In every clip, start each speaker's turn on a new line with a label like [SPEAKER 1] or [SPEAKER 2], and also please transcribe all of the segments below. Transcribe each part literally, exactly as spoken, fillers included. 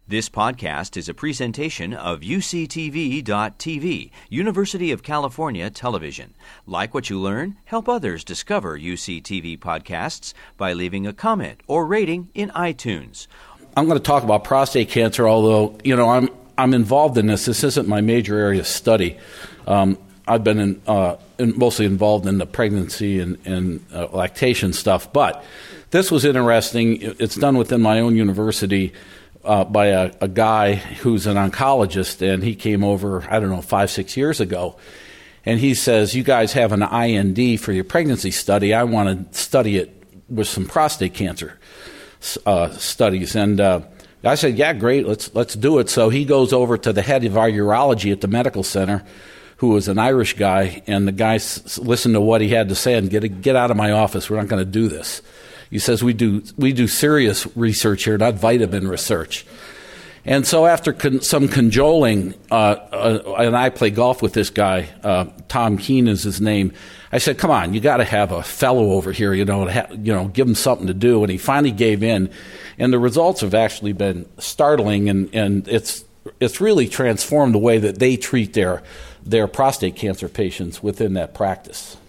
[SPEAKER 1] This podcast is a presentation of U C T V dot T V, University of California Television. Like what you learn? Help others discover U C T V podcasts by leaving a comment or rating in iTunes.
[SPEAKER 2] I'm going to talk about prostate cancer, although, you know, I'm I'm involved in this. This isn't my major area of study. Um, I've been in, uh, in mostly involved in the pregnancy and, and uh, lactation stuff, but this was interesting. It's done within my own university. Uh, by a, a guy who's an oncologist, and he came over, I don't know, five, six years ago, and he says, you guys have an I N D for your pregnancy study. I want to study it with some prostate cancer uh, studies. And uh, I said, yeah, great, let's let's do it. So he goes over to the head of our urology at the medical center, who was an Irish guy, and the guy s- listened to what he had to say and get, get out of my office. We're not going to do this. He says, we do we do serious research here, not vitamin research. And so after con- some cajoling, uh, uh, and I play golf with this guy, uh, Tom Keene is his name, I said, come on, you got to have a fellow over here, you know, to ha- you know, give him something to do. And he finally gave in. And the results have actually been startling, and, and it's it's really transformed the way that they treat their their prostate cancer patients within that practice.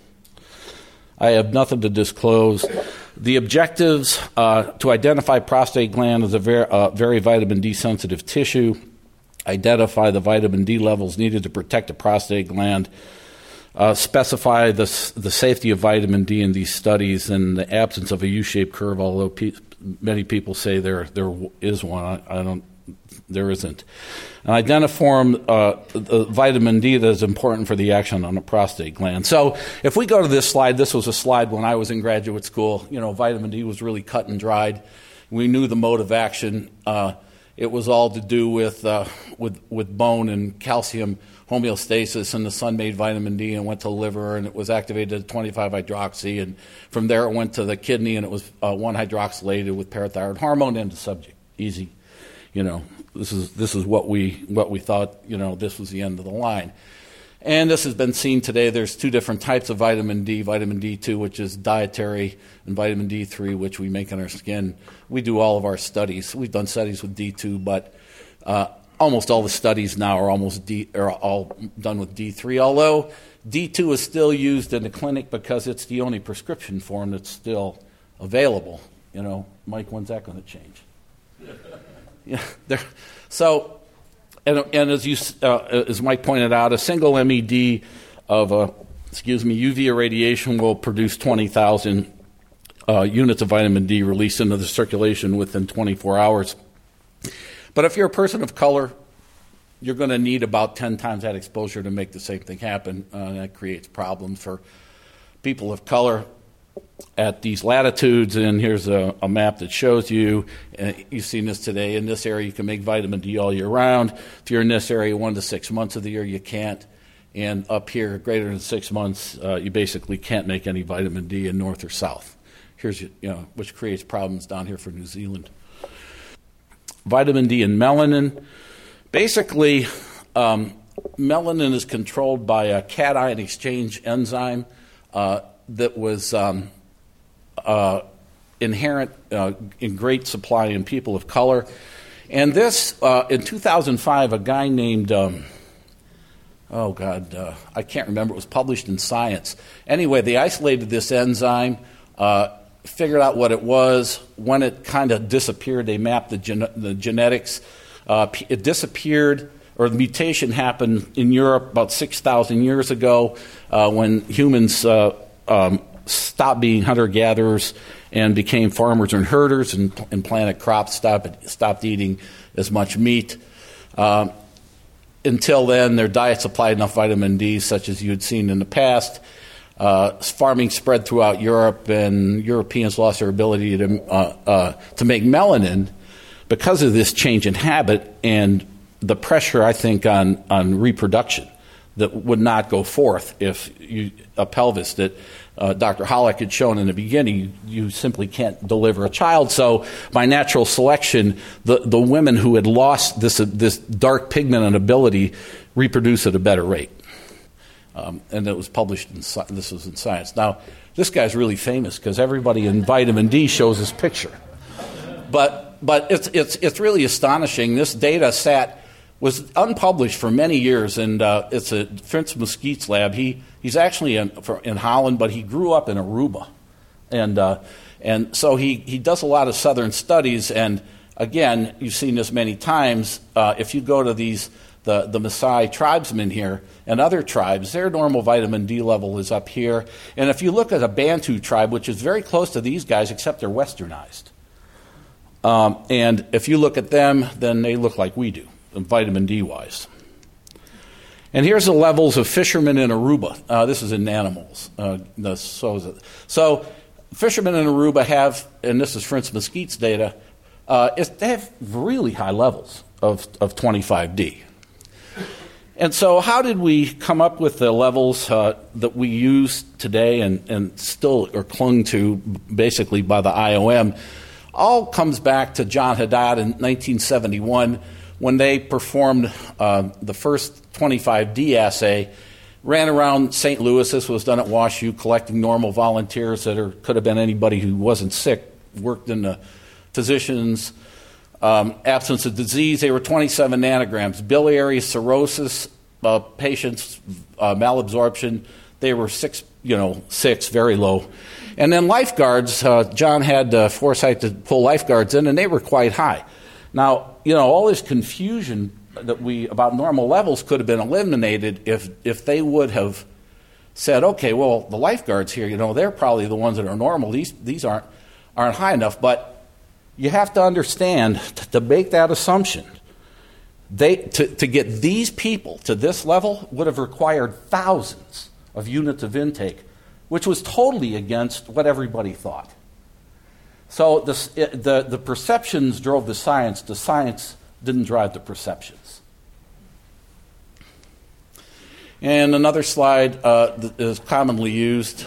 [SPEAKER 2] I have nothing to disclose. The objectives, uh, to identify prostate gland as a very, uh, very vitamin D sensitive tissue, identify the vitamin D levels needed to protect the prostate gland, uh, specify the the safety of vitamin D in these studies in the absence of a U-shaped curve, although pe- many people say there there is one. I, I don't. There isn't. And identify uh, the vitamin D that is important for the action on the prostate gland. So if we go to this slide, this was a slide when I was in graduate school. You know, vitamin D was really cut and dried. We knew the mode of action. Uh, it was all to do with, uh, with with bone and calcium homeostasis, and the sun made vitamin D and went to the liver, and it was activated at twenty-five hydroxy, and from there it went to the kidney, and it was uh, one hydroxylated with parathyroid hormone, and the subject. Easy. You know, this is this is what we what we thought, you know, this was the end of the line. And this has been seen today. There's two different types of vitamin D, vitamin D two, which is dietary, and vitamin D three, which we make in our skin. We do all of our studies. We've done studies with D two, but uh, almost all the studies now are almost D, are all done with D three, although D two is still used in the clinic because it's the only prescription form that's still available. You know, Mike, when's that going to change? Yeah, there. So, and, and as you, uh, as Mike pointed out, a single M E D of, uh, excuse me, U V irradiation will produce twenty thousand uh, units of vitamin D released into the circulation within twenty-four hours. But if you're a person of color, you're going to need about ten times that exposure to make the same thing happen. Uh, that creates problems for people of color at these latitudes, and here's a, a map that shows you, uh, you've seen this today, in this area you can make vitamin D all year round. If you're in this area one to six months of the year, you can't. And up here, greater than six months, uh, you basically can't make any vitamin D in north or south. Here's, you know, which creates problems down here for New Zealand. Vitamin D and melanin. Basically, um, melanin is controlled by a cation exchange enzyme uh, that was um, uh, inherent uh, in great supply in people of color. And this, uh, in two thousand five, a guy named, um, oh God, uh, I can't remember, it was published in Science. Anyway, they isolated this enzyme, uh, figured out what it was. When it kind of disappeared, they mapped the, gen- the genetics. Uh, it disappeared, or the mutation happened in Europe about six thousand years ago uh, when humans uh, um, stopped being hunter-gatherers and became farmers and herders and, and planted crops, stopped, stopped eating as much meat. Um, until then, their diet supplied enough vitamin D, such as you had seen in the past. Uh, farming spread throughout Europe, and Europeans lost their ability to uh, uh, to make melanin because of this change in habit and the pressure, I think, on, on reproduction that would not go forth if you, a pelvis that uh, Doctor Hollick had shown in the beginning, you, you simply can't deliver a child. So by natural selection, the, the women who had lost this, uh, this dark pigment and ability reproduce at a better rate. Um, and it was published in, this was in Science. Now, this guy's really famous because everybody in vitamin D shows his picture. But but it's it's it's really astonishing. This data set was unpublished for many years, and uh, it's a Frits Mesquite's lab. He he's actually in for, in Holland, but he grew up in Aruba, and uh, and so he he does a lot of southern studies. And again, you've seen this many times. Uh, if you go to these the the Maasai tribesmen here and other tribes, their normal vitamin D level is up here. And if you look at a Bantu tribe, which is very close to these guys, except they're westernized. Um, and if you look at them, then they look like we do, vitamin D-wise. And here's the levels of fishermen in Aruba. Uh, this is in animals. Uh, the, so, so fishermen in Aruba have, and this is Frits Mesquite's data, uh, is they have really high levels of, of twenty-five D. And so how did we come up with the levels uh, that we use today and, and still are clung to basically by the I O M? All comes back to John Haddad in nineteen seventy-one when they performed uh, the first twenty-five D assay, ran around Saint Louis. This was done at WashU, collecting normal volunteers that are, could have been anybody who wasn't sick, worked in the physicians, um, absence of disease. They were twenty-seven nanograms. Biliary cirrhosis uh, patients, uh, malabsorption, they were six, you know, six, very low. And then lifeguards, uh, John had uh, foresight to pull lifeguards in, and they were quite high. Now, you know, all this confusion that we about normal levels could have been eliminated if if they would have said, okay, well, the lifeguards here, you know, they're probably the ones that are normal. These these aren't aren't high enough. But you have to understand, to make that assumption, they to, to get these people to this level would have required thousands of units of intake, which was totally against what everybody thought. So the, it, the, the perceptions drove the science. The science didn't drive the perceptions. And another slide uh, that is commonly used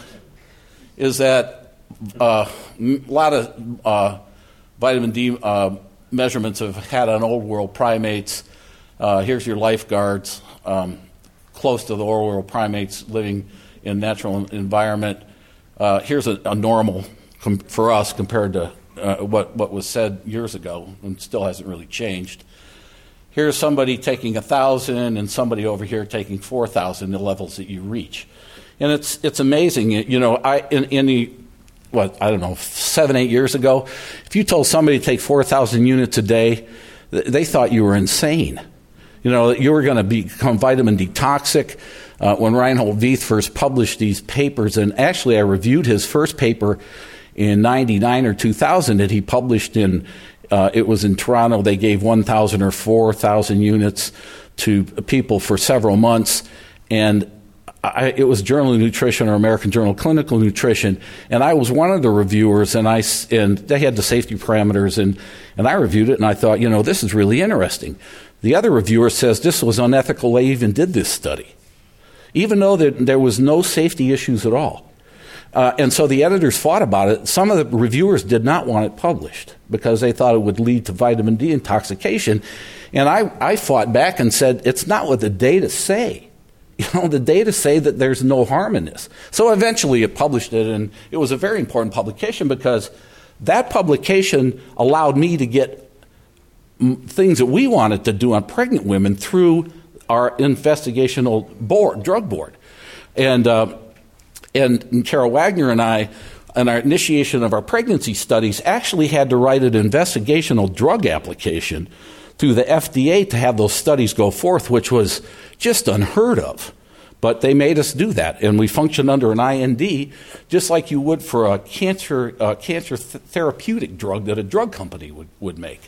[SPEAKER 2] is that uh, a lot of uh, vitamin D uh, measurements have had on old world primates. Uh, here's your lifeguards, um, close to the old world primates living in natural environment. Uh, here's a, a normal com- for us compared to uh, what, what was said years ago, and still hasn't really changed. Here's somebody taking one thousand and somebody over here taking four thousand, the levels that you reach. And it's it's amazing. You know, I in, in the, what, I don't know, seven, eight years ago, if you told somebody to take four thousand units a day, they thought you were insane. You know, that you were going to become vitamin D toxic. Uh, when Reinhold Vieth first published these papers, and actually I reviewed his first paper in ninety-nine or two thousand that he published in, uh, it was in Toronto. They gave one thousand or four thousand units to people for several months, and I, it was Journal of Nutrition or American Journal of Clinical Nutrition, and I was one of the reviewers, and I and they had the safety parameters, and, and I reviewed it, and I thought, you know, this is really interesting. The other reviewer says this was unethical. They even did this study, even though there, there was no safety issues at all. Uh, and so the editors fought about it. Some of the reviewers did not want it published because they thought it would lead to vitamin D intoxication. And I, I fought back and said, it's not what the data say. You know, the data say that there's no harm in this. So eventually it published it, and it was a very important publication because that publication allowed me to get things that we wanted to do on pregnant women through our investigational board, drug board. And, uh, and Carol Wagner and I, in our initiation of our pregnancy studies, actually had to write an investigational drug application through the F D A to have those studies go forth, which was just unheard of. But they made us do that, and we functioned under an I N D just like you would for a cancer, uh, cancer th- therapeutic drug that a drug company would, would make.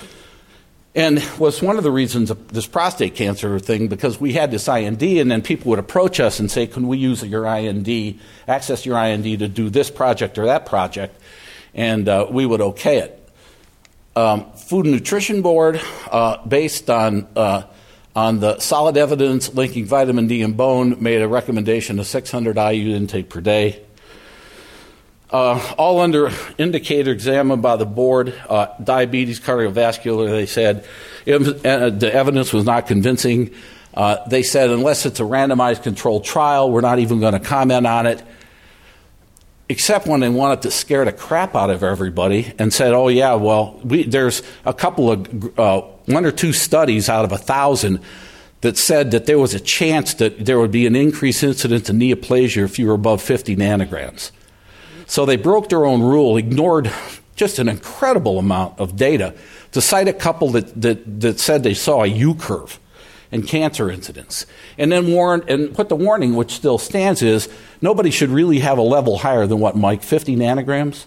[SPEAKER 2] And was one of the reasons of this prostate cancer thing, because we had this I N D, and then people would approach us and say, can we use your I N D, access your I N D to do this project or that project, and uh, we would okay it. Um, Food and Nutrition Board, uh, based on uh, on the solid evidence linking vitamin D and bone, made a recommendation of six hundred I U intake per day. Uh, all under indicator examined by the board, uh, diabetes, cardiovascular, they said if, uh, the evidence was not convincing. Uh, they said unless it's a randomized controlled trial, we're not even going to comment on it. except when they wanted to scare the crap out of everybody and said, oh, yeah, well, we, there's a couple of, uh, one or two studies out of a thousand that said that there was a chance that there would be an increased incidence of neoplasia if you were above fifty nanograms. So they broke their own rule, ignored just an incredible amount of data to cite a couple that, that, that said they saw a U-curve in cancer incidence. And then warn, and put the warning, which still stands, is nobody should really have a level higher than what, Mike, fifty nanograms?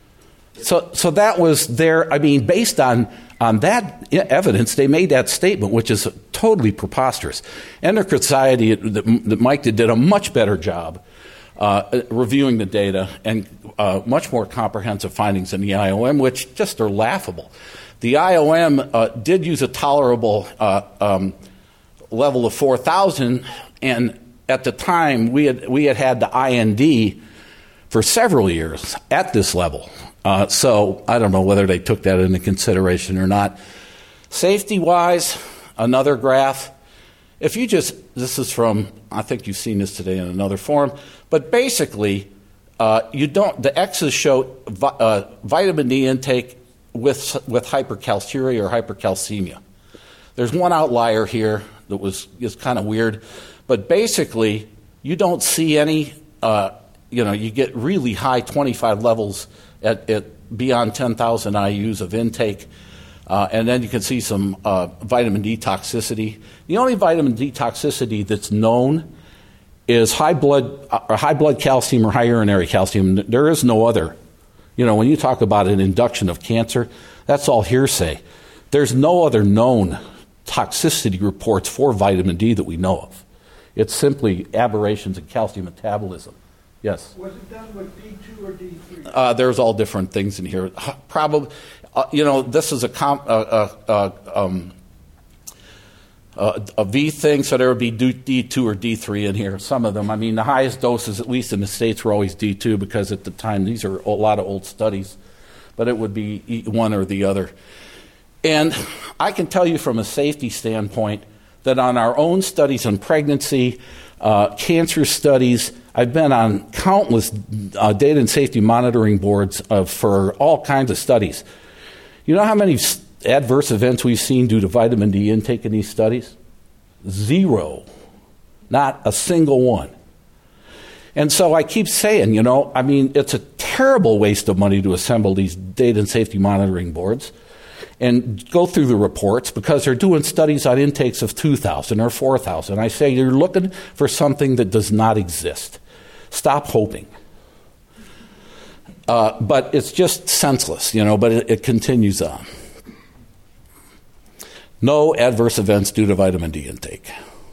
[SPEAKER 2] So so that was their, I mean, based on, on that evidence, they made that statement, which is totally preposterous. Endocrine Society, that, that Mike did, did a much better job uh, reviewing the data and uh, much more comprehensive findings in the I O M, which just are laughable. The I O M uh, did use a tolerable uh, um, level of four thousand, and at the time we had we had had the I N D for several years at this level. Uh, so I don't know whether they took that into consideration or not. Safety-wise, another graph. If you just, this is from, I think you've seen this today in another form, but basically, uh, you don't. The X's show vi- uh, vitamin D intake with with hypercalciuria or hypercalcemia. There's one outlier here that was is kind of weird, but basically, you don't see any. Uh, you know, you get really high twenty-five levels at, at beyond ten thousand I U's of intake. Uh, and then you can see some uh, vitamin D toxicity. The only vitamin D toxicity that's known is high blood uh, high blood calcium or high urinary calcium. There is no other. You know, when you talk about an induction of cancer, that's all hearsay. There's no other known toxicity reports for vitamin D that we know of. It's simply aberrations in calcium metabolism. Yes?
[SPEAKER 3] Was it done with D two or D three?
[SPEAKER 2] Uh, there's all different things in here. Probably, uh, you know, this is a, comp, uh, uh, uh, um, uh, a V thing, so there would be D two or D three in here. Some of them. I mean, the highest doses, at least in the States, were always D two because at the time, these are a lot of old studies, but it would be one or the other. And I can tell you from a safety standpoint that on our own studies on pregnancy, uh, cancer studies, I've been on countless uh, data and safety monitoring boards uh, for all kinds of studies. You know how many adverse events we've seen due to vitamin D intake in these studies? Zero. Not a single one. And so I keep saying, you know, I mean, it's a terrible waste of money to assemble these data and safety monitoring boards and go through the reports because they're doing studies on intakes of two thousand or four thousand. I say you're looking for something that does not exist. Stop hoping. Uh, but it's just senseless, you know, but it, it continues on. No adverse events due to vitamin D intake.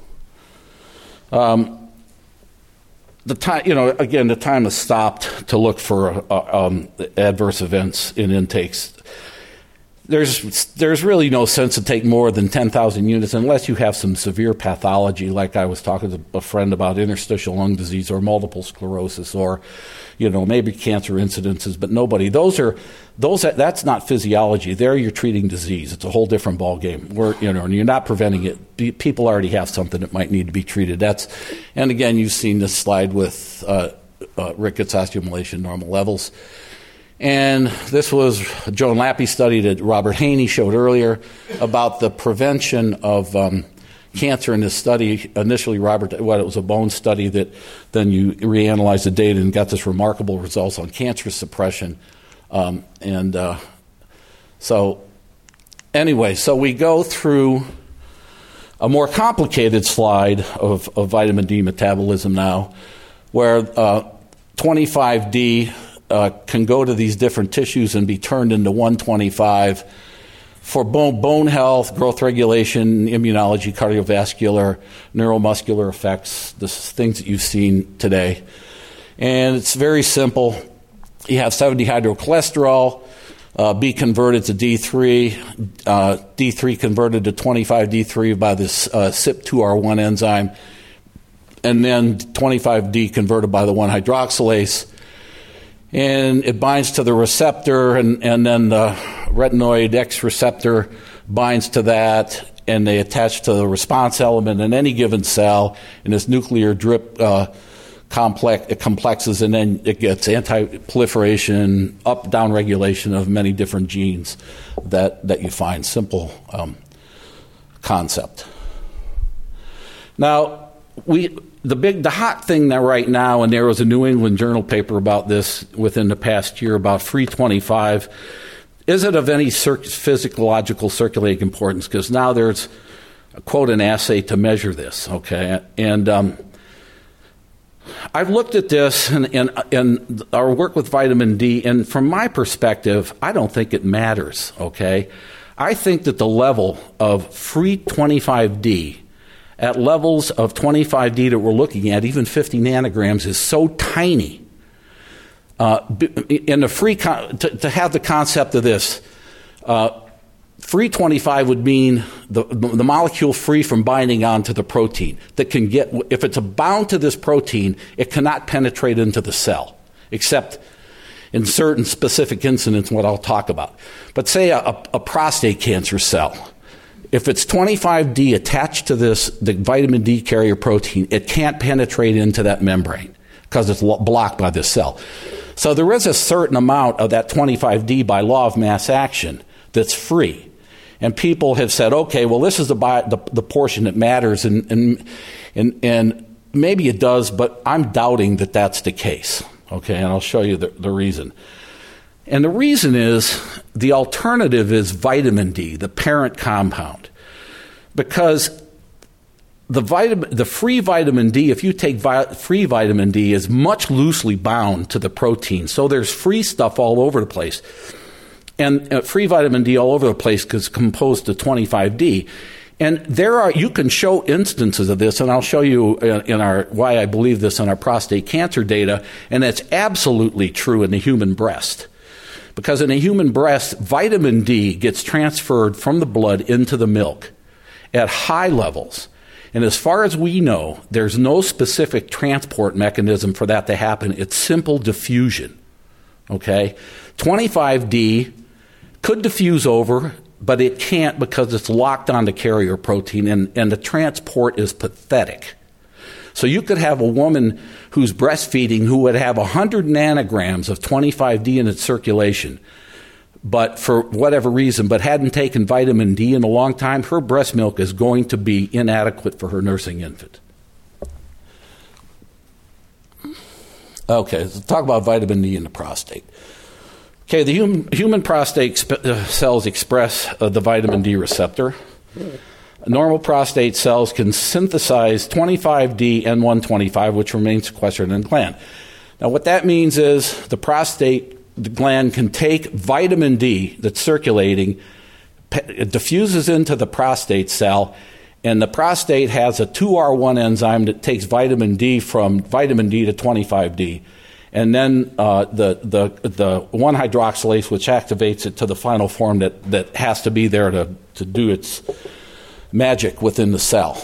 [SPEAKER 2] Um, the time, you know, again, the time has stopped to look for uh, um, adverse events in intakes. There's there's really no sense to take more than ten thousand units unless you have some severe pathology, like I was talking to a friend about interstitial lung disease or multiple sclerosis or, you know, maybe cancer incidences, but nobody. Those are those. That's not physiology. There you're treating disease. It's a whole different ballgame. Where, you know, and you're not preventing it. People already have something that might need to be treated. That's, and again, you've seen this slide with uh, uh, rickets, osteomalacia, normal levels. And this was a Joan Lappy study that Robert Haney showed earlier about the prevention of um, cancer in this study. Initially, Robert, well, it was a bone study that then you reanalyzed the data and got this remarkable results on cancer suppression. Um, and uh, so anyway, so we go through a more complicated slide of, of vitamin D metabolism now, where uh, twenty-five D Uh, can go to these different tissues and be turned into one twenty-five for bone, bone health, growth regulation, immunology, cardiovascular, neuromuscular effects, the things that you've seen today. And it's very simple. You have seven-dehydrocholesterol, uh, be converted to D three, uh, D three converted to twenty-five D three by this uh, C Y P two R one enzyme, and then twenty-five D converted by the one hydroxylase. And it binds to the receptor, and, and then the retinoid X receptor binds to that, and they attach to the response element in any given cell, and this nuclear drip uh, complex, it complexes, and then it gets anti-proliferation, up-down regulation of many different genes that, that you find. Simple um, concept. Now, we the big the hot thing now right now, and there was a New England Journal paper about this within the past year about free twenty-five. Is it of any cir- physiological circulating importance? Because now there's, a, quote, an assay to measure this, okay? And um, I've looked at this and, and, and our work with vitamin D, and from my perspective, I don't think it matters, okay? I think that the level of free twenty-five D at levels of twenty-five D that we're looking at, even fifty nanograms, is so tiny. Uh, in the free con- to, to have the concept of this, uh, free twenty-five would mean the, the molecule free from binding onto the protein that can get, if it's bound to this protein, it cannot penetrate into the cell, except in certain specific incidents, what I'll talk about. But say a, a prostate cancer cell, if it's twenty-five D attached to this, the vitamin D carrier protein, it can't penetrate into that membrane because it's lo- blocked by this cell. So there is a certain amount of that twenty-five D by law of mass action that's free. And people have said, okay, well, this is the bi- the, the portion that matters, and, and and and maybe it does, but I'm doubting that that's the case. Okay, and I'll show you the, the reason. And the reason is the alternative is vitamin D, the parent compound, because the vitamin, the free vitamin D, if you take vi- free vitamin D, is much loosely bound to the protein. So there's free stuff all over the place. And uh, free vitamin D all over the place is composed of twenty-five D. And there are, you can show instances of this, and I'll show you in, in our, why I believe this in our prostate cancer data, and it's absolutely true in the human breast. Because in a human breast, vitamin D gets transferred from the blood into the milk at high levels. And as far as we know, there's no specific transport mechanism for that to happen. It's simple diffusion. Okay? twenty-five D could diffuse over, but it can't because it's locked on the carrier protein, and, and the transport is pathetic. So you could have a woman who's breastfeeding who would have one hundred nanograms of twenty-five D in its circulation, but for whatever reason, but hadn't taken vitamin D in a long time, her breast milk is going to be inadequate for her nursing infant. Okay, let's talk about vitamin D in the prostate. Okay, the hum, human prostate sp- uh, cells express uh, the vitamin D receptor. Normal prostate cells can synthesize twenty-five D N one twenty-five, which remains sequestered in the gland. Now, what that means is the prostate the gland can take vitamin D that's circulating, it diffuses into the prostate cell, and the prostate has a two R one enzyme that takes vitamin D from vitamin D to twenty-five D. And then uh, the the the one hydroxylase, which activates it to the final form that, that has to be there to, to do its magic within the cell.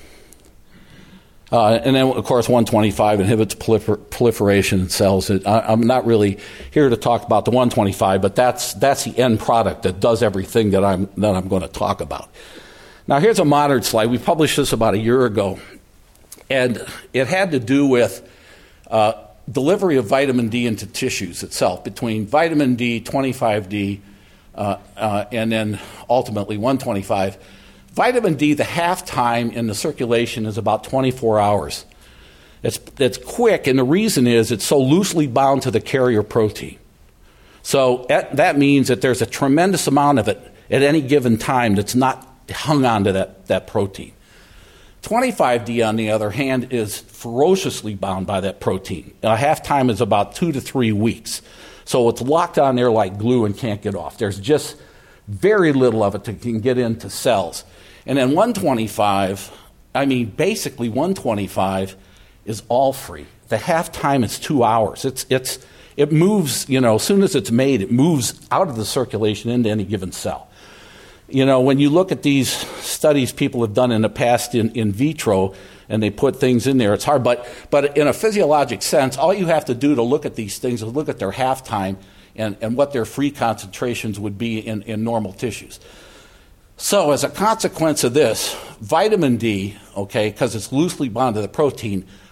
[SPEAKER 2] Uh, and then, of course, one twenty-five inhibits prolifer- proliferation in cells. It, I, I'm not really here to talk about the one twenty-five, but that's that's the end product that does everything that I'm that I'm going to talk about. Now, here's a modern slide. We published this about a year ago, and it had to do with uh, delivery of vitamin D into tissues itself, between vitamin D, twenty-five D, uh, uh, and then ultimately one twenty-five. Vitamin D, the half-time in the circulation is about twenty-four hours. It's, it's quick, and the reason is it's so loosely bound to the carrier protein. So that, that means that there's a tremendous amount of it at any given time that's not hung on to that, that protein. twenty-five D, on the other hand, is ferociously bound by that protein. A half-time is about two to three weeks. So it's locked on there like glue and can't get off. There's just very little of it that can get into cells. And then one twenty-five, I mean, basically one twenty-five is all free. The half-time is two hours. It's it's it moves, you know, as soon as it's made, it moves out of the circulation into any given cell. You know, when you look at these studies people have done in the past in, in vitro, and they put things in there, it's hard. But but in a physiologic sense, all you have to do to look at these things is look at their half-time and, and what their free concentrations would be in, in normal tissues. So as a consequence of this, vitamin D, okay, because it's loosely bound to the protein,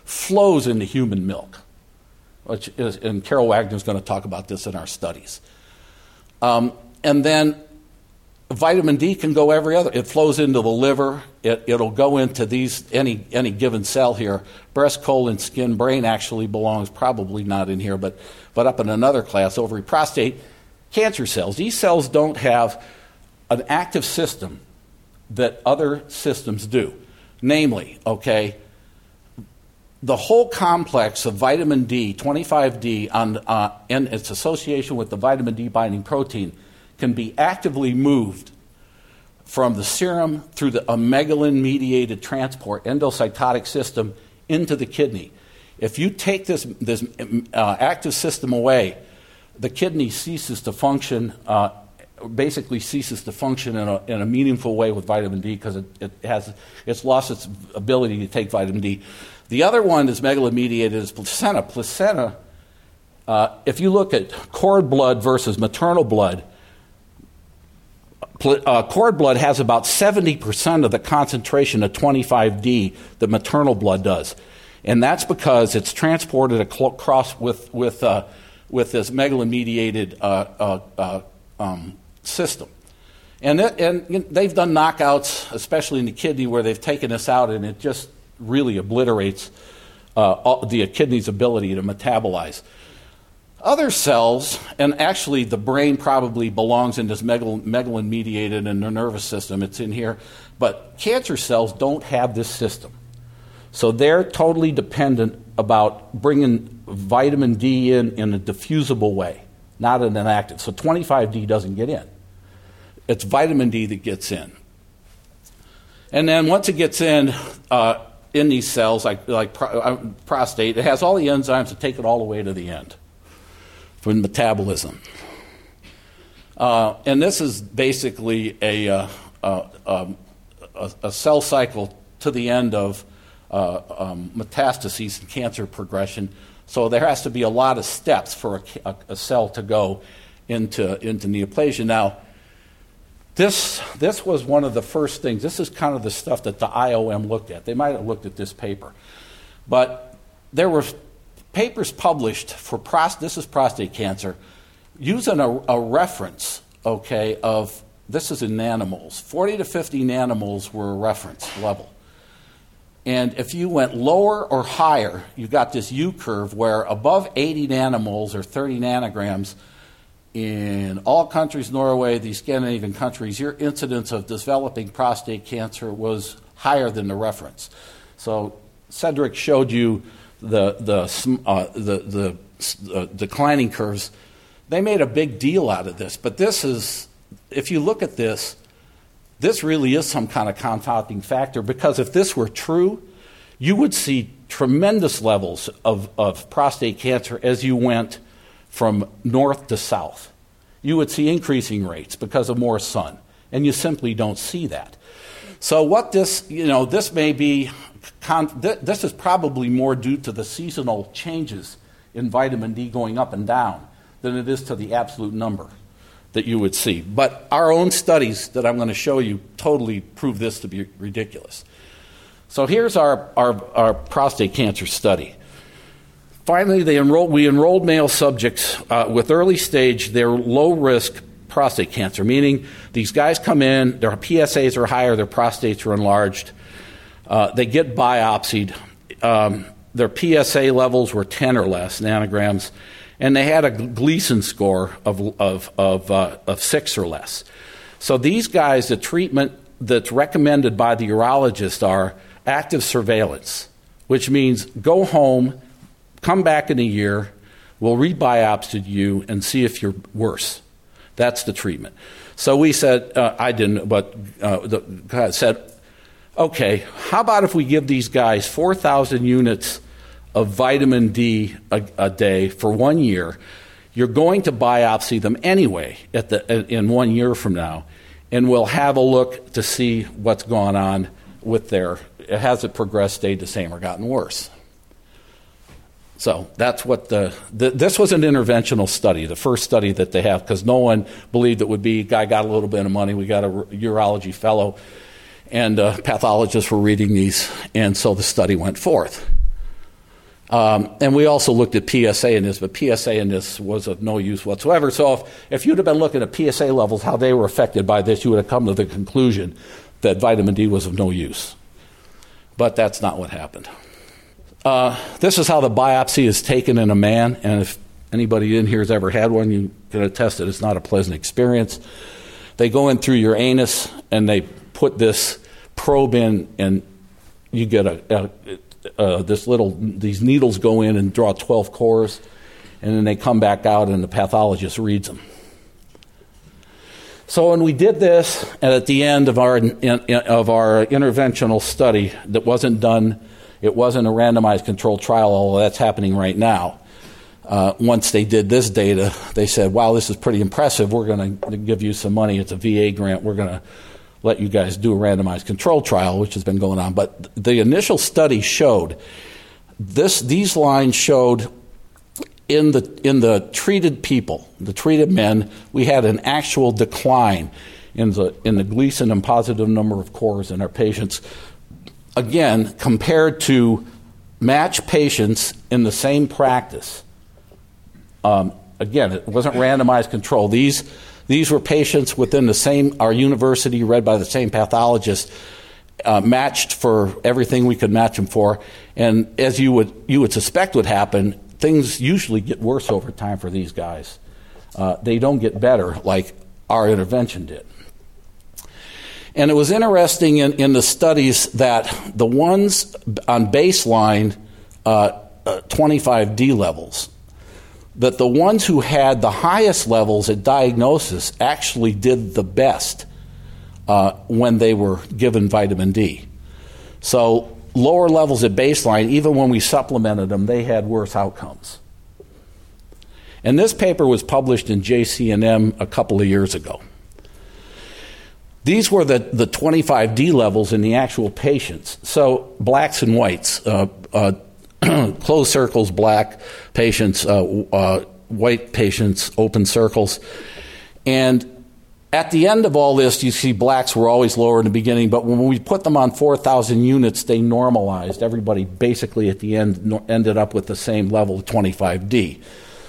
[SPEAKER 2] flows into human milk, which is, and Carol Wagner is going to talk about this in our studies. Um, and then vitamin D can go every other. It flows into the liver. It, it'll go into these any any given cell here. Breast, colon, skin, brain actually belongs probably not in here, but but up in another class, ovary, prostate, cancer cells. These cells don't have an active system that other systems do. Namely, okay, the whole complex of vitamin D, twenty-five D, on, uh, and its association with the vitamin D binding protein can be actively moved from the serum through the amegalin-mediated transport endocytotic system into the kidney. If you take this, this uh, active system away, the kidney ceases to function, uh, basically ceases to function in a, in a meaningful way with vitamin D because it, it has it's lost its ability to take vitamin D. The other one is megalin-mediated is placenta. Placenta, uh, if you look at cord blood versus maternal blood, pl- uh, cord blood has about seventy percent of the concentration of twenty-five D that maternal blood does. And that's because it's transported across with, with, uh, with this megalin-mediated uh, uh, uh, um, system. And, it, and you know, they've done knockouts, especially in the kidney, where they've taken this out, and it just really obliterates uh, all, the kidney's ability to metabolize. Other cells, and actually the brain probably belongs in this megal- megalin-mediated in the nervous system. It's in here. But cancer cells don't have this system. So they're totally dependent about bringing vitamin D in in a diffusible way, not in an active. So twenty-five D doesn't get in. It's vitamin D that gets in. And then once it gets in, uh, in these cells, like, like pro- uh, prostate, it has all the enzymes to take it all the way to the end for metabolism. Uh, and this is basically a, uh, uh, um, a, a cell cycle to the end of uh, um, metastases and cancer progression. So there has to be a lot of steps for a, a, a cell to go into, into neoplasia. Now, This this was one of the first things. This is kind of the stuff that the I O M looked at. They might have looked at this paper. But there were papers published for pros, this is prostate cancer, using a, a reference, okay, of, this is in nanomoles. forty to fifty nanomoles were a reference level. And if you went lower or higher, you got this U-curve where above eighty nanomoles or thirty nanograms, in all countries, Norway, the Scandinavian countries, your incidence of developing prostate cancer was higher than the reference. So Cedric showed you the the uh, the, the uh, declining curves. They made a big deal out of this, but this is, if you look at this, this really is some kind of confounding factor, because if this were true, you would see tremendous levels of, of prostate cancer as you went from north to south. You would see increasing rates because of more sun, and you simply don't see that. So what this, you know, this may be, con- th- this is probably more due to the seasonal changes in vitamin D going up and down than it is to the absolute number that you would see. But our own studies that I'm going to show you totally prove this to be ridiculous. So here's our, our, our prostate cancer study. Finally, they enrolled, we enrolled male subjects uh, with early stage, they're low-risk prostate cancer, meaning these guys come in, their P S As are higher, their prostates are enlarged, uh, they get biopsied, um, their P S A levels were ten or less nanograms, and they had a Gleason score of, of, of, uh, of six or less. So these guys, the treatment that's recommended by the urologist are active surveillance, which means go home, come back in a year, we'll rebiopsy you and see if you're worse. That's the treatment. So we said, uh, I didn't, but uh, the guy said, okay, how about if we give these guys four thousand units of vitamin D a, a day for one year? You're going to biopsy them anyway at the, in one year from now, and we'll have a look to see what's gone on with their, has it progressed, stayed the same, or gotten worse? So that's what the, the, this was an interventional study, the first study that they have, because no one believed it would be, guy got a little bit of money, we got a urology fellow, and uh, pathologists were reading these, and so the study went forth. Um, and we also looked at P S A in this, but P S A in this was of no use whatsoever. So if, if you'd have been looking at P S A levels, how they were affected by this, you would have come to the conclusion that vitamin D was of no use. But that's not what happened. Uh, this is how the biopsy is taken in a man, and if anybody in here has ever had one, you can attest that it's not a pleasant experience. They go in through your anus, and they put this probe in, and you get a, a Uh, this little, these needles go in and draw twelve cores, and then they come back out, and the pathologist reads them. So when we did this, and at the end of our in, in, of our interventional study that wasn't done, it wasn't a randomized controlled trial, although that's happening right now. Uh, once they did this data, they said, wow, this is pretty impressive. We're going to give you some money. It's a V A grant. We're going to let you guys do a randomized control trial, which has been going on. But the initial study showed this; these lines showed in the in the treated people, the treated men, we had an actual decline in the in the Gleason and positive number of cores in our patients. Again, compared to matched patients in the same practice. Um, again, it wasn't randomized control. These These were patients within the same, our university, read by the same pathologist, uh, matched for everything we could match them for. And as you would you would suspect would happen, things usually get worse over time for these guys. Uh, they don't get better like our intervention did. And it was interesting in, in the studies that the ones on baseline uh, uh, twenty-five D levels, that the ones who had the highest levels at diagnosis actually did the best uh, when they were given vitamin D. So lower levels at baseline, even when we supplemented them, they had worse outcomes. And this paper was published in J C and M a couple of years ago. These were the, the twenty-five D levels in the actual patients. So blacks and whites, uh, uh, closed circles, black patients, uh, uh, white patients, open circles. And at the end of all this, you see blacks were always lower in the beginning, but when we put them on four thousand units, they normalized. Everybody basically at the end no- ended up with the same level of twenty-five D.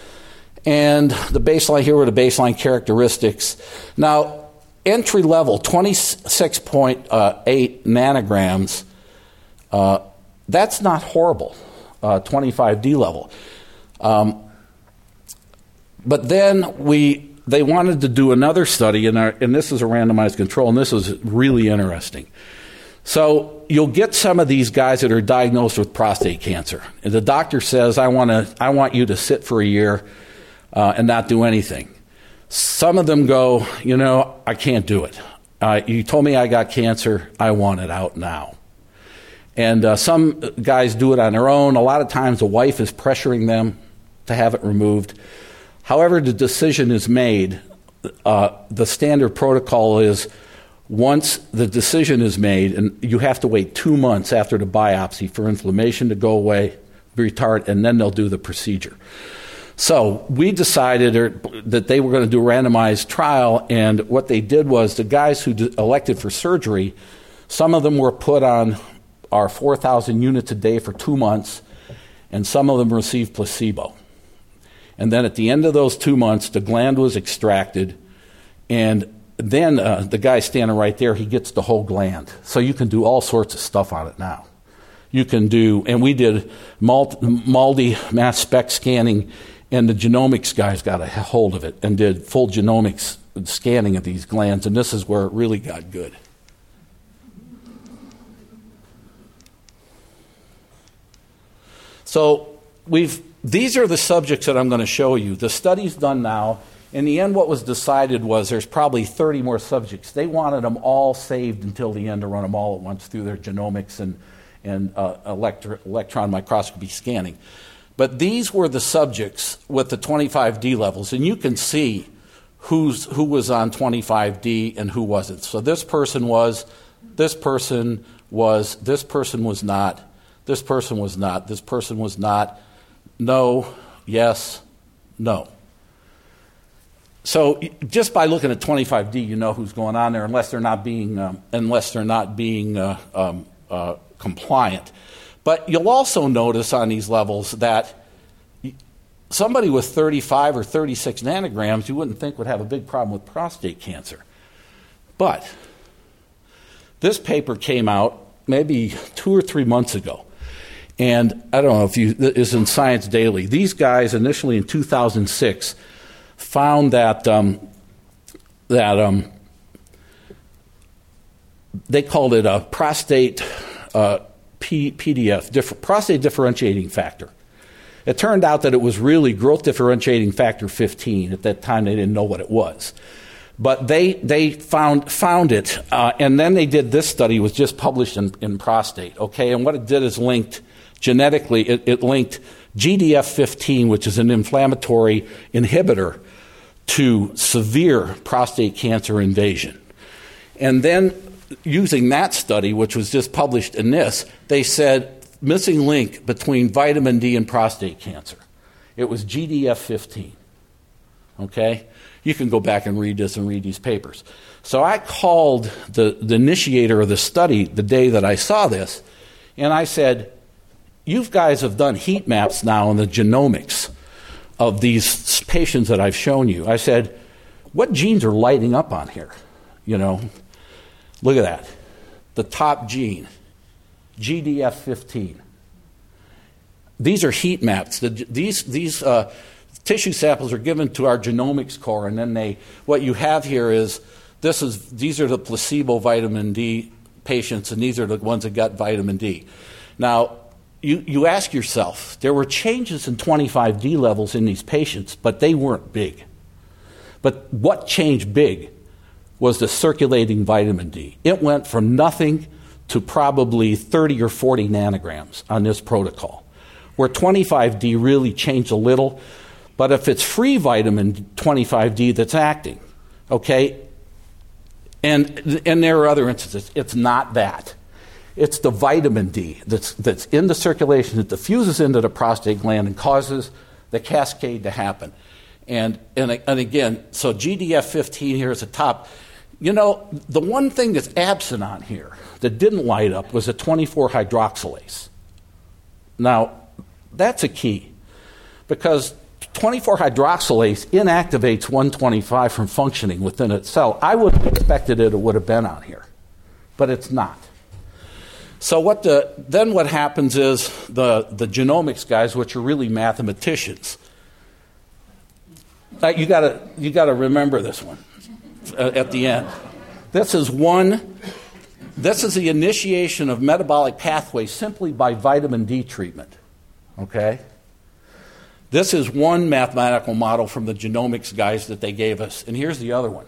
[SPEAKER 2] And the baseline, here were the baseline characteristics. Now, entry level, twenty-six point eight nanograms, uh, that's not horrible. Uh, twenty-five D level. Um, but then we they wanted to do another study, in our, and this is a randomized control, and this was really interesting. So you'll get some of these guys that are diagnosed with prostate cancer, and the doctor says, I want to I want you to sit for a year uh, and not do anything. Some of them go, you know, I can't do it. Uh, you told me I got cancer. I want it out now. And uh, some guys do it on their own. A lot of times the wife is pressuring them to have it removed. However the decision is made, uh, the standard protocol is once the decision is made, and you have to wait two months after the biopsy for inflammation to go away, retard, and then they'll do the procedure. So we decided or, that they were going to do a randomized trial, and what they did was the guys who d- elected for surgery, some of them were put on our four thousand units a day for two months, and some of them received placebo. And then at the end of those two months, the gland was extracted, and then uh, the guy standing right there, he gets the whole gland. So you can do all sorts of stuff on it now. You can do, and we did multi mass spec scanning, and the genomics guys got a hold of it and did full genomics scanning of these glands, and this is where it really got good. So we've these are the subjects that I'm going to show you. The study's done now. In the end, what was decided was there's probably thirty more subjects. They wanted them all saved until the end to run them all at once through their genomics and, and uh, electro, electron microscopy scanning. But these were the subjects with the twenty-five D levels, and you can see who's, who was on twenty-five D and who wasn't. So this person was, this person was, this person was not, this person was not, this person was not, no, yes, no. So just by looking at twenty-five D, you know who's going on there, unless they're not being um, unless they're not being uh, um, uh, compliant. But you'll also notice on these levels that somebody with thirty-five or thirty-six nanograms you wouldn't think would have a big problem with prostate cancer. But this paper came out maybe two or three months ago. And I don't know if you, it's in Science Daily. These guys initially in two thousand six found that um, that um, they called it a prostate uh, P, PDF, diff, prostate differentiating factor. It turned out that it was really growth differentiating factor fifteen. At that time, they didn't know what it was. But they they found found it, uh, and then they did this study. It was just published in, in prostate, okay? And what it did is linked, genetically, it, it linked G D F fifteen, which is an inflammatory inhibitor, to severe prostate cancer invasion. And then using that study, which was just published in this, they said missing link between vitamin D and prostate cancer. It was G D F fifteen, okay? You can go back and read this and read these papers. So I called the, the initiator of the study the day that I saw this, and I said, you guys have done heat maps now on the genomics of these patients that I've shown you. I said, what genes are lighting up on here? You know, look at that. The top gene, G D F fifteen. These are heat maps. The, these these uh, tissue samples are given to our genomics core, and then they. What you have here is this is these are the placebo vitamin D patients, and these are the ones that got vitamin D. Now, you you ask yourself, there were changes in twenty-five D levels in these patients, but they weren't big. But what changed big was the circulating vitamin D. It went from nothing to probably thirty or forty nanograms on this protocol, where twenty-five D really changed a little. But if it's free vitamin twenty-five D that's acting, okay, and and there are other instances, it's not that. It's the vitamin D that's that's in the circulation that diffuses into the prostate gland and causes the cascade to happen. And and, and again, so G D F fifteen here is the top. You know, the one thing that's absent on here that didn't light up was a twenty-four hydroxylase. Now, that's a key, because twenty-four hydroxylase inactivates one twenty-five from functioning within its cell. I would have expected it would have been on here, but it's not. So what the then what happens is the, the genomics guys, which are really mathematicians, uh, you gotta you gotta remember this one uh, at the end. This is one. This is the initiation of metabolic pathways simply by vitamin D treatment. Okay. This is one mathematical model from the genomics guys that they gave us, and here's the other one.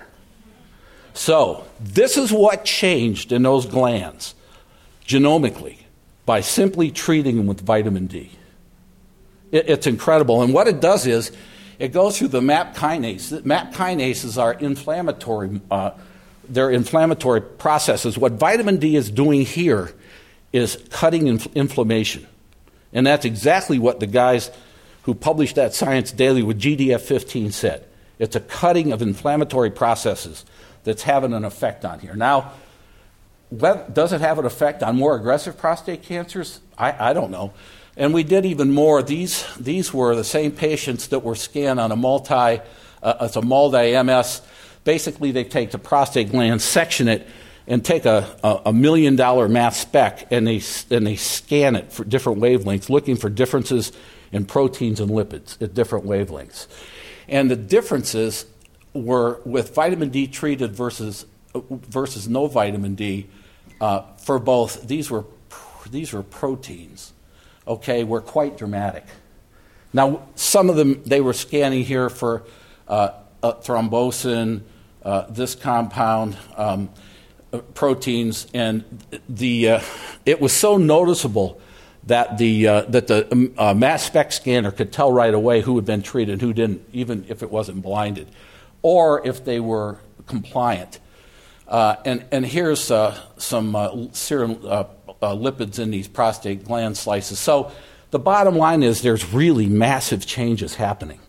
[SPEAKER 2] So this is what changed in those glands genomically by simply treating them with vitamin D. It, it's incredible. And what it does is it goes through the MAP kinase. MAP kinases are inflammatory. Uh, they're inflammatory processes. What vitamin D is doing here is cutting inf- inflammation. And that's exactly what the guys who published that Science Daily with G D F fifteen said. It's a cutting of inflammatory processes that's having an effect on here. Now, does it have an effect on more aggressive prostate cancers? I, I don't know. And we did even more. These these were the same patients that were scanned on a multi, uh, it's a multi-M S. Basically, they take the prostate gland, section it, and take a, a, a million-dollar mass spec, and they and they scan it for different wavelengths, looking for differences in proteins and lipids at different wavelengths. And the differences were with vitamin D treated versus versus no vitamin D. Uh, for both, these were these were proteins, okay, were quite dramatic. Now, some of them, they were scanning here for uh, uh, thrombosin, uh, this compound, um, uh, proteins, and the uh, it was so noticeable that the uh, that the um, uh, mass spec scanner could tell right away who had been treated, who didn't, even if it wasn't blinded, or if they were compliant. Uh, and, and here's uh, some uh, serum uh, uh, lipids in these prostate gland slices. So the bottom line is there's really massive changes happening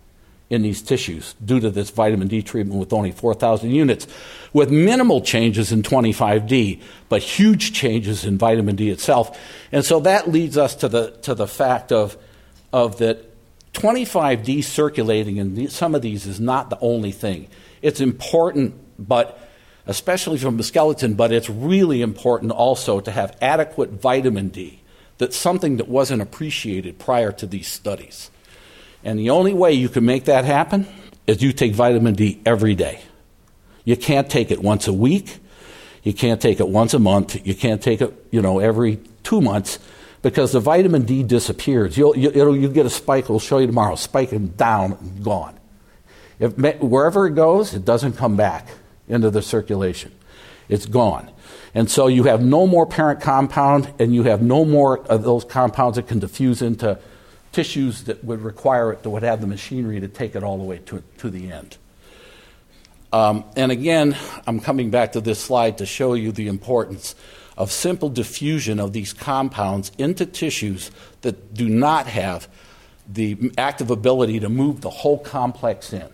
[SPEAKER 2] in these tissues due to this vitamin D treatment with only four thousand units, with minimal changes in twenty-five D, but huge changes in vitamin D itself. And so that leads us to the to the fact of, of that twenty-five D circulating in the, some of these is not the only thing. It's important, but especially from the skeleton, but it's really important also to have adequate vitamin D. That's something that wasn't appreciated prior to these studies. And the only way you can make that happen is you take vitamin D every day. You can't take it once a week. You can't take it once a month. You can't take it, you know, every two months because the vitamin D disappears. You'll, you, it'll, you get a spike. We'll show you tomorrow. Spiking down, gone. If, wherever it goes, it doesn't come back into the circulation. It's gone. And so you have no more parent compound, and you have no more of those compounds that can diffuse into tissues that would require it, that would have the machinery to take it all the way to, to the end. Um, and again, I'm coming back to this slide to show you the importance of simple diffusion of these compounds into tissues that do not have the active ability to move the whole complex in.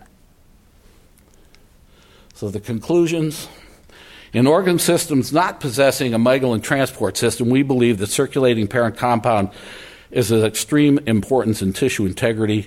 [SPEAKER 2] So the conclusions: in organ systems not possessing a myelin transport system, we believe that circulating parent compound is of extreme importance in tissue integrity.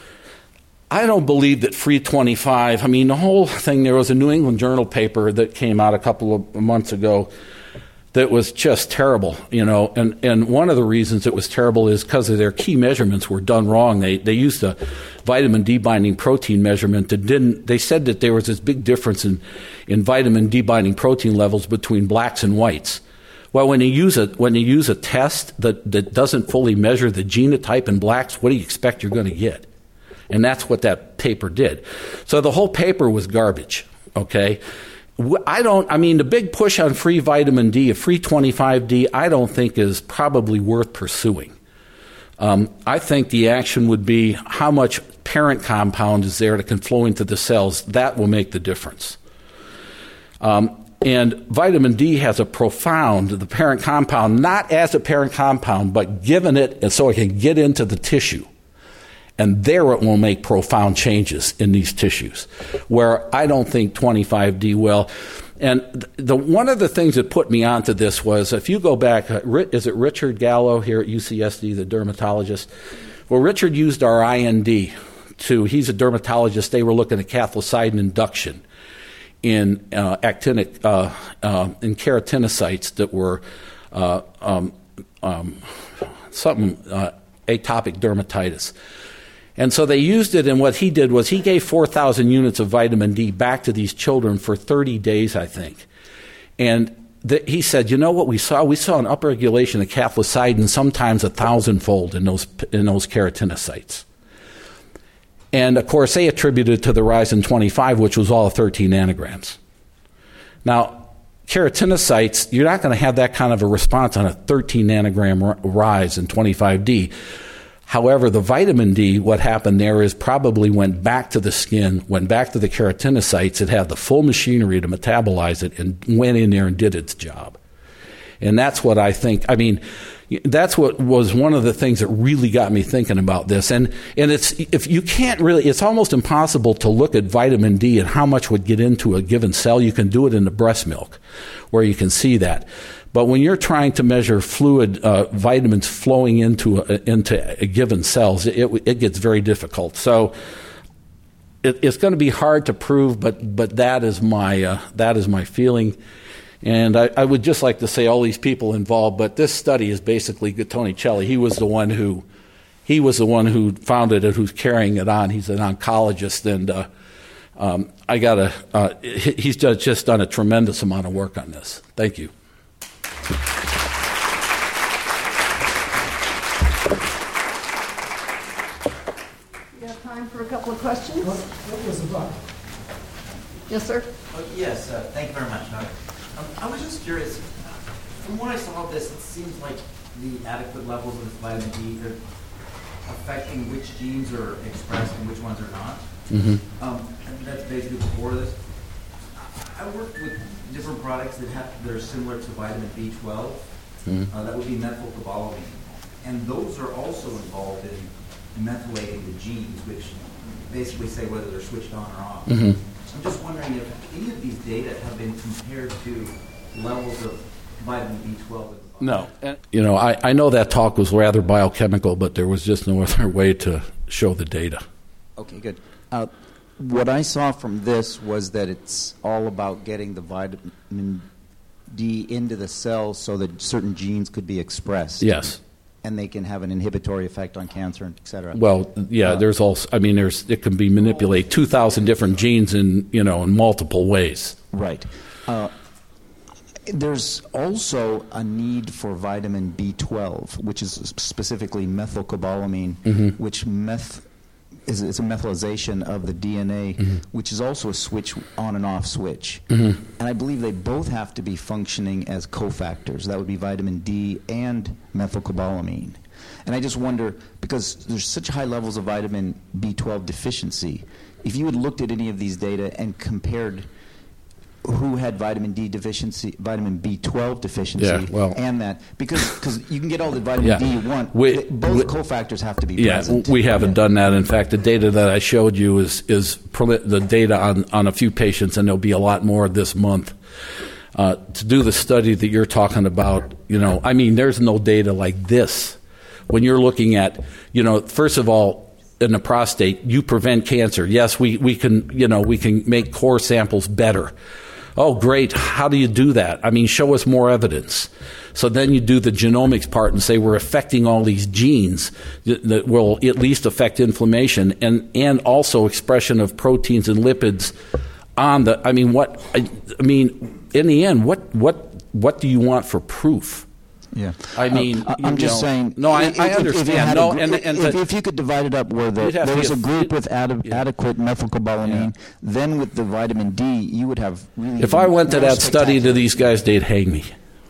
[SPEAKER 2] I don't believe that free twenty-five, I mean, the whole thing, there was a New England Journal paper that came out a couple of months ago that was just terrible, you know, and, and one of the reasons it was terrible is because of their key measurements were done wrong. They they used a vitamin D binding protein measurement that didn't, they said that there was this big difference in, in vitamin D binding protein levels between blacks and whites. Well, when you use a when you use a test that, that doesn't fully measure the genotype in blacks, what do you expect you're going to get? And that's what that paper did. So the whole paper was garbage, okay? I don't, I mean, the big push on free vitamin D, free twenty-five D, I don't think is probably worth pursuing. Um, I think the action would be how much parent compound is there that can flow into the cells. That will make the difference. Um, And vitamin D has a profound, the parent compound, not as a parent compound, but given it and so it can get into the tissue. And there it will make profound changes in these tissues, where I don't think twenty-five D will. And the one of the things that put me onto this was, if you go back, is it Richard Gallo here at U C S D, the dermatologist? Well, Richard used our I N D to, he's a dermatologist, they were looking at cathelicidin induction in uh, actinic uh, uh, in keratinocytes that were uh, um, um, something uh, atopic dermatitis, and so they used it. And what he did was he gave four thousand units of vitamin D back to these children for thirty days, I think. And the, he said, you know what we saw? We saw an upregulation of cathelicidin, sometimes a thousandfold in those in those keratinocytes. And, of course, they attributed it to the rise in twenty-five, which was all thirteen nanograms. Now, keratinocytes, you're not going to have that kind of a response on a thirteen nanogram r- rise in twenty-five D. However, the vitamin D, what happened there is probably went back to the skin, went back to the keratinocytes. It had the full machinery to metabolize it and went in there and did its job. And that's what I think, I mean, that's what was one of the things that really got me thinking about this. And and it's if you can't really, it's almost impossible to look at vitamin D and how much would get into a given cell. You can do it in the breast milk, where you can see that. But when you're trying to measure fluid uh, vitamins flowing into a, into a given cells, it, it gets very difficult. So it, it's going to be hard to prove, but but that is my uh, that is my feeling. And I, I would just like to say all these people involved, but this study is basically Tonicelli. He was the one who, he was the one who founded it, who's carrying it on. He's an oncologist, and uh, um, I got to. Uh, he's just done a tremendous amount of work on this. Thank you.
[SPEAKER 4] We have time for a couple of questions.
[SPEAKER 3] What, what was the book?
[SPEAKER 4] Yes, sir.
[SPEAKER 5] Oh, yes, uh, thank you very much. Uh, um, I was just curious, from what I saw of this, it seems like the adequate levels of this vitamin D are affecting which genes are expressed and which ones are not.
[SPEAKER 2] Mm-hmm.
[SPEAKER 5] Um, and that's basically the core of this. I worked with different products that have that are similar to vitamin B twelve. Mm-hmm. Uh, that would be methylcobalamin. And those are also involved in methylating the genes, which basically say whether they're switched on or off.
[SPEAKER 2] Mhm.
[SPEAKER 5] I'm just wondering if any of these data have been compared to levels of vitamin B twelve in the body.
[SPEAKER 2] No. And, you know, I, I know that talk was rather biochemical, but there was just no other way to show the data.
[SPEAKER 6] Okay, good. Uh, what I saw from this was that it's all about getting the vitamin D into the cells so that certain genes could be expressed.
[SPEAKER 2] Yes.
[SPEAKER 6] And they can have an inhibitory effect on cancer, et cetera.
[SPEAKER 2] Well, yeah,
[SPEAKER 6] Uh,
[SPEAKER 2] there's also, I mean, there's, it can be manipulate two thousand different genes in, you know, in multiple ways.
[SPEAKER 6] Right. Uh, there's also a need for vitamin B twelve, which is specifically methylcobalamin,
[SPEAKER 2] Mm-hmm.
[SPEAKER 6] which meth is it's a methylization of the D N A,
[SPEAKER 2] Mm-hmm.
[SPEAKER 6] which is also a switch on and off switch.
[SPEAKER 2] Mm-hmm.
[SPEAKER 6] And I believe they both have to be functioning as cofactors. That would be vitamin D and methylcobalamin. And I just wonder, because there's such high levels of vitamin B twelve deficiency, if you had looked at any of these data and compared who had vitamin D deficiency, vitamin B twelve deficiency,
[SPEAKER 2] Yeah, well-
[SPEAKER 6] and that, because cause you can get all the vitamin
[SPEAKER 2] Yeah.
[SPEAKER 6] D you want,
[SPEAKER 2] We-
[SPEAKER 6] th- both
[SPEAKER 2] we-
[SPEAKER 6] cofactors have to be
[SPEAKER 2] Yeah,
[SPEAKER 6] present.
[SPEAKER 2] we haven't
[SPEAKER 6] Yeah.
[SPEAKER 2] done that. In fact, the data that I showed you is is preli- the data on, on a few patients, and there'll be a lot more this month. Uh, to do the study that you're talking about, you know, I mean, there's no data like this. When you're looking at, you know, first of all, in the prostate, you prevent cancer. Yes, we, we can, you know, we can make core samples better. Oh, great. How do you do that? I mean, show us more evidence. So then you do the genomics part and say we're affecting all these genes that, that will at least affect inflammation and, and also expression of proteins and lipids on the, I mean, what, I, I mean, in the end, what, what, what do you want for proof?
[SPEAKER 6] Yeah,
[SPEAKER 2] I mean,
[SPEAKER 6] uh,
[SPEAKER 2] you
[SPEAKER 6] I'm just
[SPEAKER 2] know-
[SPEAKER 6] saying.
[SPEAKER 2] No, I-
[SPEAKER 6] if-
[SPEAKER 2] I
[SPEAKER 6] if- if you
[SPEAKER 2] understand.
[SPEAKER 6] had a
[SPEAKER 2] No,
[SPEAKER 6] gr-
[SPEAKER 2] and-
[SPEAKER 6] if,
[SPEAKER 2] and
[SPEAKER 6] if,
[SPEAKER 2] the-
[SPEAKER 6] if you could divide it up where the,
[SPEAKER 2] You'd have
[SPEAKER 6] there
[SPEAKER 2] to
[SPEAKER 6] was a
[SPEAKER 2] get-
[SPEAKER 6] group with ad-
[SPEAKER 2] yeah.
[SPEAKER 6] adequate methylcobalamin,
[SPEAKER 2] Yeah.
[SPEAKER 6] then with the vitamin D, you would have really.
[SPEAKER 2] If I went to
[SPEAKER 6] more
[SPEAKER 2] that study to
[SPEAKER 6] spectacular-
[SPEAKER 2] these guys, they'd hang me.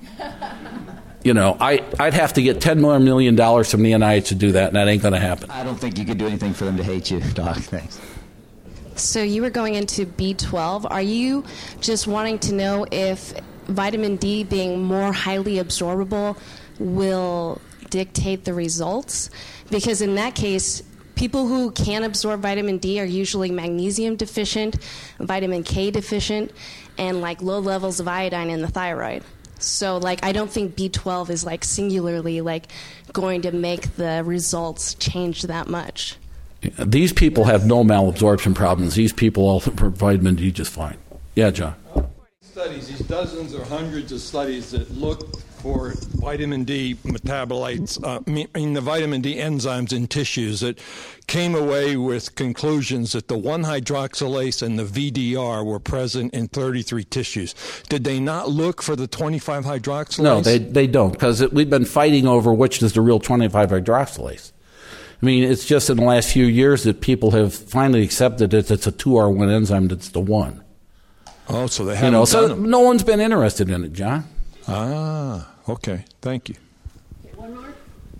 [SPEAKER 2] You know, I, I'd have to get ten more million dollars from the N I H to do that, and that ain't going to happen.
[SPEAKER 6] I don't think you could do anything for them to hate you, Doc. Thanks.
[SPEAKER 7] So you were going into B twelve. Are you just wanting to know if vitamin D being more highly absorbable will dictate the results? Because in that case, people who can absorb vitamin D are usually magnesium deficient, vitamin K deficient, and like low levels of iodine in the thyroid. So like I don't think B twelve is like singularly like going to make the results change that much.
[SPEAKER 2] These people have no malabsorption problems. These people all for vitamin D just fine. Yeah, John.
[SPEAKER 8] Studies, these dozens or hundreds of studies that look for vitamin D metabolites, uh, I mean the vitamin D enzymes in tissues that came away with conclusions that the one hydroxylase and the V D R were present in thirty-three tissues. Did they not look for the twenty-five hydroxylase?
[SPEAKER 2] No, they they don't, because we've been fighting over which is the real twenty-five hydroxylase. I mean, it's just in the last few years that people have finally accepted that it's a two R one enzyme that's the one.
[SPEAKER 8] Oh, so they
[SPEAKER 2] You
[SPEAKER 8] haven't
[SPEAKER 2] know,
[SPEAKER 8] done
[SPEAKER 2] so
[SPEAKER 8] them.
[SPEAKER 2] no one's been interested in it, John.
[SPEAKER 8] Ah, okay. Thank you.
[SPEAKER 4] One more?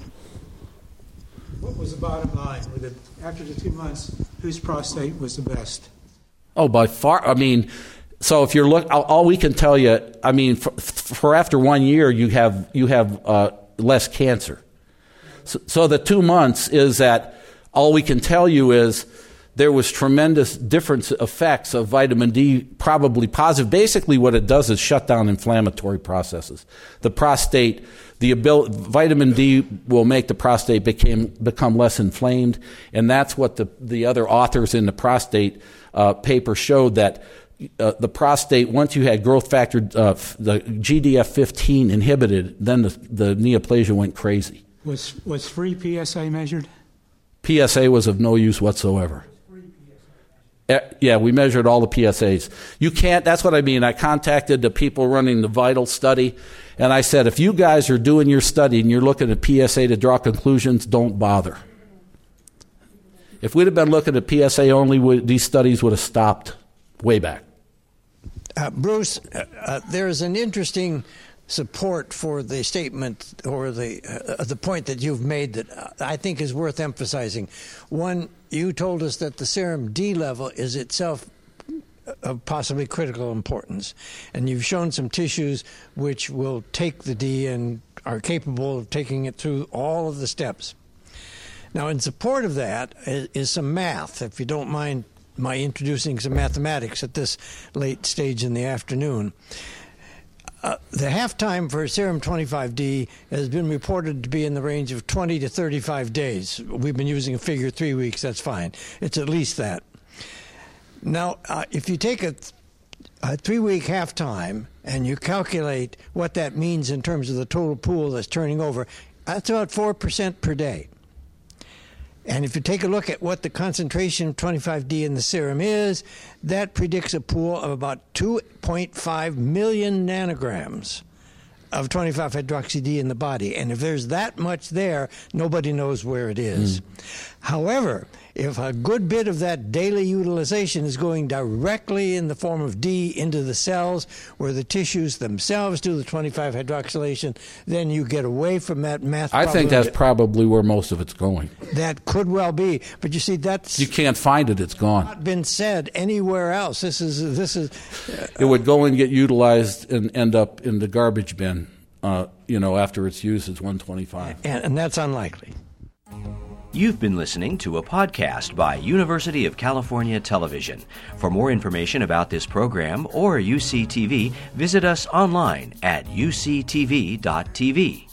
[SPEAKER 3] What was the bottom line? With it, after the two months, whose prostate was the best?
[SPEAKER 2] Oh, by far. I mean, so if you're look, all, all we can tell you, I mean, for, for after one year, you have you have uh, less cancer. So, so the two months is that all we can tell you is there was tremendous difference effects of vitamin D, probably positive. Basically, what it does is shut down inflammatory processes. The prostate, the ability, vitamin D will make the prostate became, become less inflamed, and that's what the the other authors in the prostate uh, paper showed, that uh, the prostate, once you had growth factor, uh, the G D F fifteen inhibited, then the, the neoplasia went crazy.
[SPEAKER 3] Was was free P S A measured?
[SPEAKER 2] P S A was of no use whatsoever. Uh, Yeah, we measured all the P S As. You can't, that's what I mean. I contacted the people running the VITAL study, and I said, if you guys are doing your study and you're looking at P S A to draw conclusions, don't bother. If we'd have been looking at P S A only, we, these studies would have stopped way back.
[SPEAKER 9] Uh, Bruce, uh, uh, there is an interesting support for the statement or the uh, the point that you've made that I think is worth emphasizing. One, you told us that the serum D level is itself of possibly critical importance, and you've shown some tissues which will take the D and are capable of taking it through all of the steps. Now, in support of that is, is some math, if you don't mind my introducing some mathematics at this late stage in the afternoon. Uh, the half-time for serum twenty-five D has been reported to be in the range of twenty to thirty-five days. We've been using a figure three weeks. That's fine. It's at least that. Now, uh, if you take a, a three-week half-time and you calculate what that means in terms of the total pool that's turning over, that's about four percent per day. And if you take a look at what the concentration of twenty-five D in the serum is, that predicts a pool of about two point five million nanograms of twenty-five hydroxy D in the body. And if there's that much there, nobody knows where it is. Mm. However, if a good bit of that daily utilization is going directly in the form of D into the cells where the tissues themselves do the twenty-five hydroxylation, then you get away from that math.
[SPEAKER 2] I think that's probably where most of it's going.
[SPEAKER 9] That could well be, but you see, that's
[SPEAKER 2] you can't find it; it's gone.
[SPEAKER 9] Not been said anywhere else. This is this is. Uh,
[SPEAKER 2] it would go and get utilized and end up in the garbage bin. Uh, you know, after it's used as one twenty-five,
[SPEAKER 9] and, and that's unlikely.
[SPEAKER 1] You've been listening to a podcast by University of California Television. For more information about this program or U C T V, visit us online at U C T V dot T V.